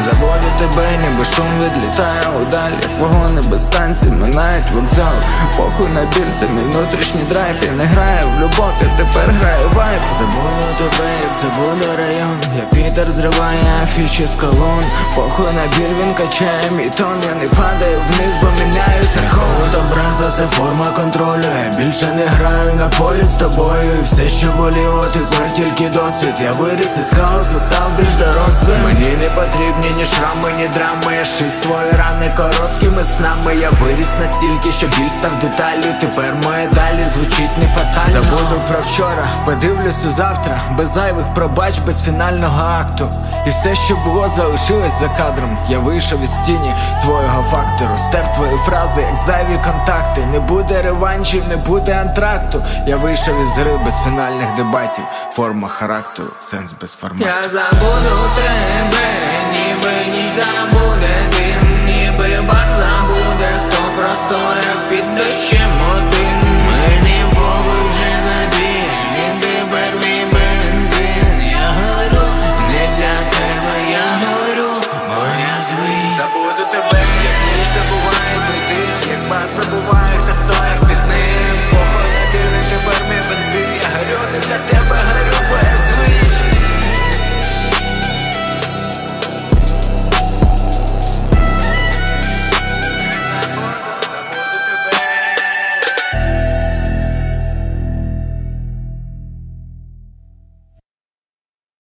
Забуду тебе, ніби шум відлітає удалі, як вагони без станцій минають вокзал. Похуй на біль, це мій внутрішній драйв. Я не граю в любов, я тепер граю вайб. Забуду тебе, як забуду район, як вітер зриває афіші з колон. Похуй на біль, він качає мій тон. Я не падаю вниз, бо міняюсь рахунок. Образа, це форма контролю. Я більше не граю на полі з тобою. І все, що боліло, тепер тільки досвід. Я виріс із хаосу, став більш дорослим. Мені не потрібні ні шрами, ні драми. Я шив свої рани короткими снами. Я виріс настільки, що біль став деталлю. Тепер моє далі звучить не фатально. Забуду про вчора, подивлюсь у завтра. Без зайвих пробач, без фінального акту. І все, що було, залишилось за кадром. Я вийшов із тіні твого фактору. Стер твої фрази, як зайві контакти. Не буде реваншів, не буде антракту. Я вийшов із гри без фінальних дебатів. Форма характеру, сенс без формату. Я забуду тебе, ніби ніч забуде дим, ніби бар забуде, хто простояв під дощем.